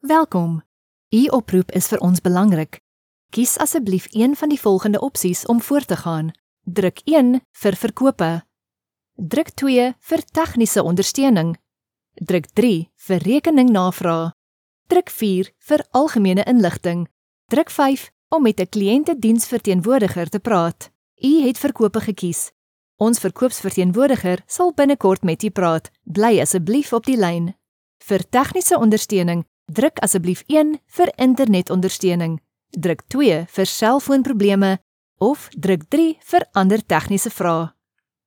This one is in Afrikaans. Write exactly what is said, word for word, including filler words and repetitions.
Welkom. U oproep is vir ons belangrik. Kies asseblief een van die volgende opsies om voort te gaan. Druk een vir verkope. Druk twee vir tegniese ondersteuning. Druk drie vir rekeningnavraag. Druk vier vir algemene inligting. Druk vyf om met 'n kliëntediensverteenwoordiger te praat. U het verkope gekies. Ons verkoopsverteenwoordiger sal binnekort met u praat. Bly asseblief op die lyn. Vir tegniese ondersteuning, druk asseblief een vir internetondersteuning. Druk twee vir selfoonprobleme of druk drie vir ander tegniese vrae.